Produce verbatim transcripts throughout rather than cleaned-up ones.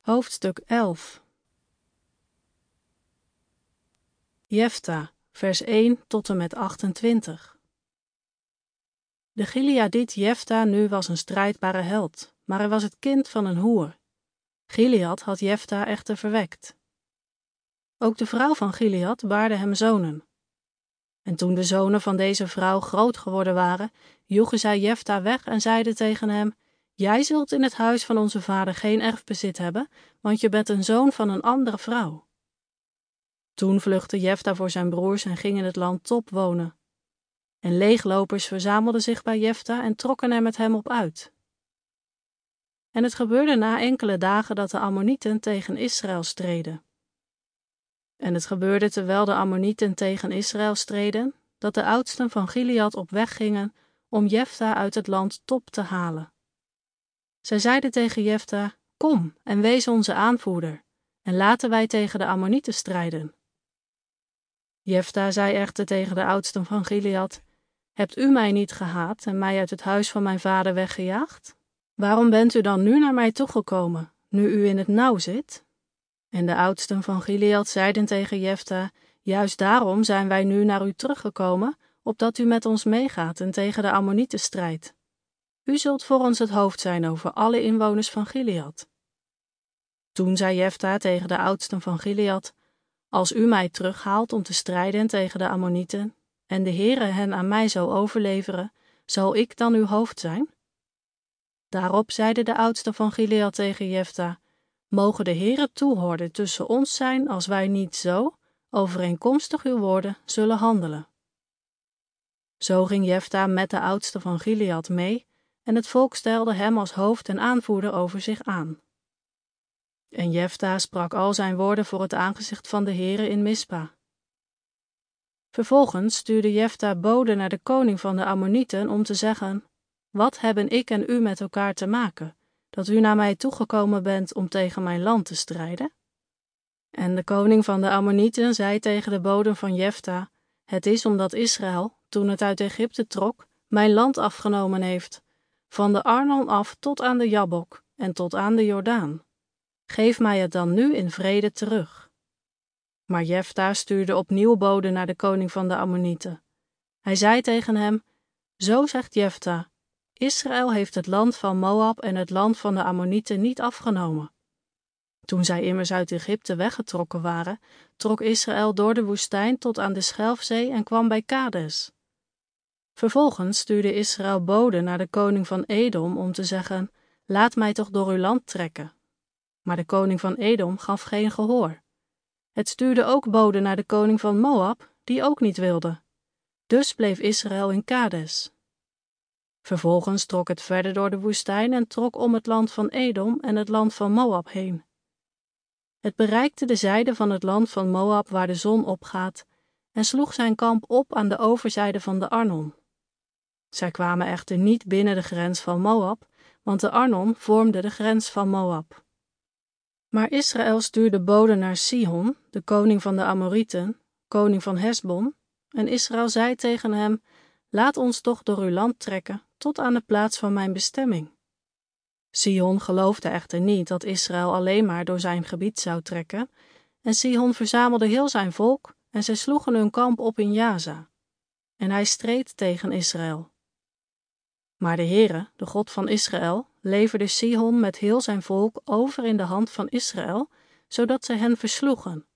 Hoofdstuk elf. Jefta, vers één tot en met achtentwintig. De Gileadiet Jefta nu was een strijdbare held, maar hij was het kind van een hoer. Gilead had Jefta echter verwekt. Ook de vrouw van Gilead baarde hem zonen. En toen de zonen van deze vrouw groot geworden waren, joegen zij Jefta weg en zeiden tegen hem: Jij zult in het huis van onze vader geen erfbezit hebben, want je bent een zoon van een andere vrouw. Toen vluchtte Jefta voor zijn broers en ging in het land Top wonen. En leeglopers verzamelden zich bij Jefta en trokken er met hem op uit. En het gebeurde na enkele dagen dat de Ammonieten tegen Israël streden. En het gebeurde terwijl de Ammonieten tegen Israël streden, dat de oudsten van Gilead op weg gingen om Jefta uit het land Top te halen. Zij zeiden tegen Jefta: Kom en wees onze aanvoerder, en laten wij tegen de Ammonieten strijden. Jefta zei echter tegen de oudsten van Gilead: Hebt u mij niet gehaat en mij uit het huis van mijn vader weggejaagd? Waarom bent u dan nu naar mij toegekomen, nu u in het nauw zit? En de oudsten van Gilead zeiden tegen Jefta: Juist daarom zijn wij nu naar u teruggekomen, opdat u met ons meegaat en tegen de Ammonieten strijdt. U zult voor ons het hoofd zijn over alle inwoners van Gilead. Toen zei Jefta tegen de oudsten van Gilead: Als u mij terughaalt om te strijden tegen de Ammonieten, en de Heere hen aan mij zou overleveren, zal ik dan uw hoofd zijn? Daarop zeiden de oudsten van Gilead tegen Jefta: Mogen de Heere toehoorden tussen ons zijn, als wij niet zo, overeenkomstig uw woorden, zullen handelen. Zo ging Jefta met de oudsten van Gilead mee, en het volk stelde hem als hoofd en aanvoerder over zich aan. En Jefta sprak al zijn woorden voor het aangezicht van de Heere in Mispa. Vervolgens stuurde Jefta boden naar de koning van de Ammonieten om te zeggen: Wat hebben ik en u met elkaar te maken, dat u naar mij toegekomen bent om tegen mijn land te strijden? En de koning van de Ammonieten zei tegen de boden van Jefta: Het is omdat Israël, toen het uit Egypte trok, mijn land afgenomen heeft, van de Arnon af tot aan de Jabbok en tot aan de Jordaan. Geef mij het dan nu in vrede terug. Maar Jefta stuurde opnieuw boden naar de koning van de Ammonieten. Hij zei tegen hem: Zo zegt Jefta: Israël heeft het land van Moab en het land van de Ammonieten niet afgenomen. Toen zij immers uit Egypte weggetrokken waren, trok Israël door de woestijn tot aan de Schelfzee en kwam bij Kades. Vervolgens stuurde Israël boden naar de koning van Edom om te zeggen: Laat mij toch door uw land trekken. Maar de koning van Edom gaf geen gehoor. Het stuurde ook boden naar de koning van Moab, die ook niet wilde. Dus bleef Israël in Kades. Vervolgens trok het verder door de woestijn en trok om het land van Edom en het land van Moab heen. Het bereikte de zijde van het land van Moab waar de zon opgaat en sloeg zijn kamp op aan de overzijde van de Arnon. Zij kwamen echter niet binnen de grens van Moab, want de Arnon vormde de grens van Moab. Maar Israël stuurde boden naar Sihon, de koning van de Amorieten, koning van Hesbon, en Israël zei tegen hem: Laat ons toch door uw land trekken, tot aan de plaats van mijn bestemming. Sihon geloofde echter niet dat Israël alleen maar door zijn gebied zou trekken, en Sihon verzamelde heel zijn volk, en zij sloegen hun kamp op in Jaza. En hij streed tegen Israël. Maar de Heere, de God van Israël, leverde Sihon met heel zijn volk over in de hand van Israël, zodat zij hen versloegen.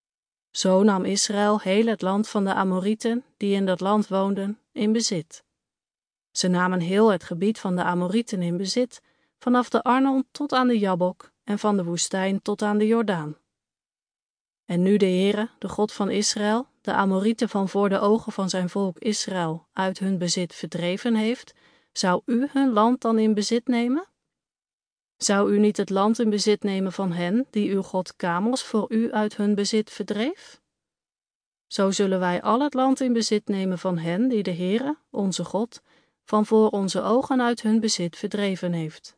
Zo nam Israël heel het land van de Amorieten, die in dat land woonden, in bezit. Ze namen heel het gebied van de Amorieten in bezit, vanaf de Arnon tot aan de Jabbok en van de woestijn tot aan de Jordaan. En nu de Heere, de God van Israël, de Amorieten van voor de ogen van zijn volk Israël uit hun bezit verdreven heeft, zou u hun land dan in bezit nemen? Zou u niet het land in bezit nemen van hen die uw god Kamos voor u uit hun bezit verdreef? Zo zullen wij al het land in bezit nemen van hen die de Heere, onze God, van voor onze ogen uit hun bezit verdreven heeft.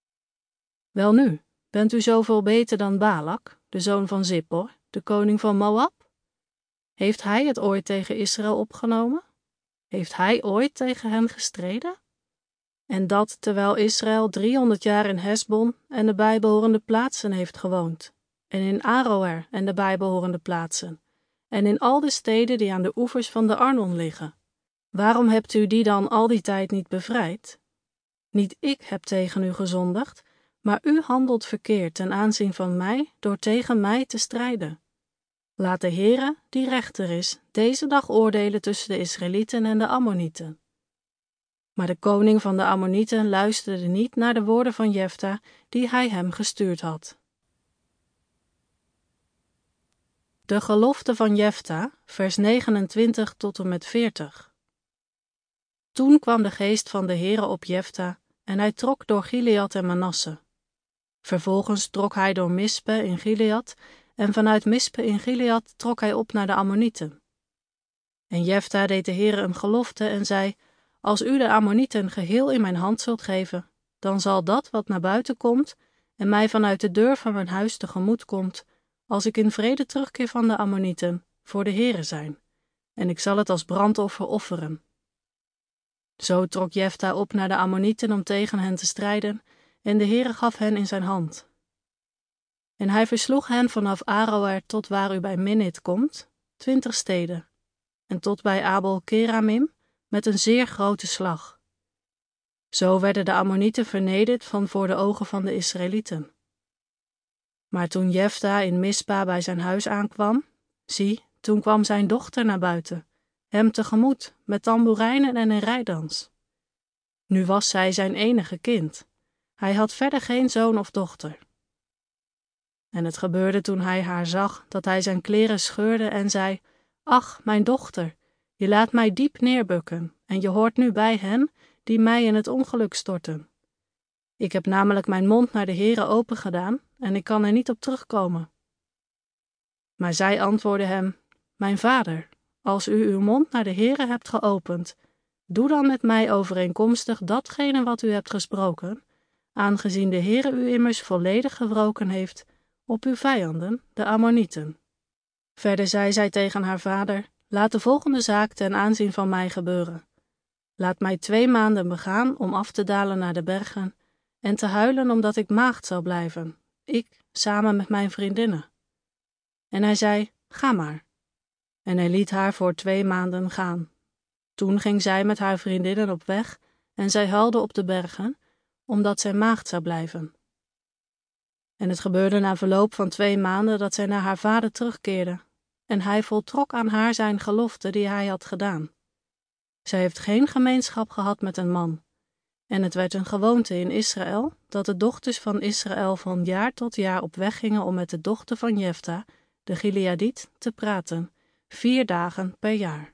Welnu, bent u zoveel beter dan Balak, de zoon van Zippor, de koning van Moab? Heeft hij het ooit tegen Israël opgenomen? Heeft hij ooit tegen hen gestreden? En dat terwijl Israël driehonderd jaar in Hesbon en de bijbehorende plaatsen heeft gewoond, en in Aroër en de bijbehorende plaatsen, en in al de steden die aan de oevers van de Arnon liggen. Waarom hebt u die dan al die tijd niet bevrijd? Niet ik heb tegen u gezondigd, maar u handelt verkeerd ten aanzien van mij door tegen mij te strijden. Laat de Heere, die rechter is, deze dag oordelen tussen de Israëlieten en de Ammonieten. Maar de koning van de Ammonieten luisterde niet naar de woorden van Jefta die hij hem gestuurd had. De gelofte van Jefta, vers negenentwintig tot en met veertig. Toen kwam de geest van de Heere op Jefta, en hij trok door Gilead en Manasse. Vervolgens trok hij door Mispe in Gilead, en vanuit Mispe in Gilead trok hij op naar de Ammonieten. En Jefta deed de Heere een gelofte en zei: Als u de Ammonieten geheel in mijn hand zult geven, dan zal dat wat naar buiten komt en mij vanuit de deur van mijn huis tegemoet komt, als ik in vrede terugkeer van de Ammonieten, voor de Heere zijn, en ik zal het als brandoffer offeren. Zo trok Jefta op naar de Ammonieten om tegen hen te strijden, en de Heere gaf hen in zijn hand. En hij versloeg hen vanaf Aroër tot waar u bij Minnit komt, twintig steden, en tot bij Abel Keramim, met een zeer grote slag. Zo werden de Ammonieten vernederd van voor de ogen van de Israëlieten. Maar toen Jefta in Mispa bij zijn huis aankwam, zie, toen kwam zijn dochter naar buiten, hem tegemoet, met tamboerijnen en een rijdans. Nu was zij zijn enige kind. Hij had verder geen zoon of dochter. En het gebeurde toen hij haar zag, dat hij zijn kleren scheurde en zei: Ach, mijn dochter, je laat mij diep neerbukken, en je hoort nu bij hen die mij in het ongeluk storten. Ik heb namelijk mijn mond naar de Heere open gedaan, en ik kan er niet op terugkomen. Maar zij antwoordde hem: Mijn vader, als u uw mond naar de Heere hebt geopend, doe dan met mij overeenkomstig datgene wat u hebt gesproken, aangezien de Heere u immers volledig gewroken heeft op uw vijanden, de Ammonieten. Verder zei zij tegen haar vader: Laat de volgende zaak ten aanzien van mij gebeuren. Laat mij twee maanden begaan om af te dalen naar de bergen en te huilen omdat ik maagd zal blijven, ik samen met mijn vriendinnen. En hij zei: Ga maar. En hij liet haar voor twee maanden gaan. Toen ging zij met haar vriendinnen op weg en zij huilde op de bergen, omdat zij maagd zou blijven. En het gebeurde na verloop van twee maanden dat zij naar haar vader terugkeerde, en hij voltrok aan haar zijn gelofte die hij had gedaan. Zij heeft geen gemeenschap gehad met een man. En het werd een gewoonte in Israël dat de dochters van Israël van jaar tot jaar op weg gingen om met de dochter van Jefta, de Gileadiet, te praten, vier dagen per jaar.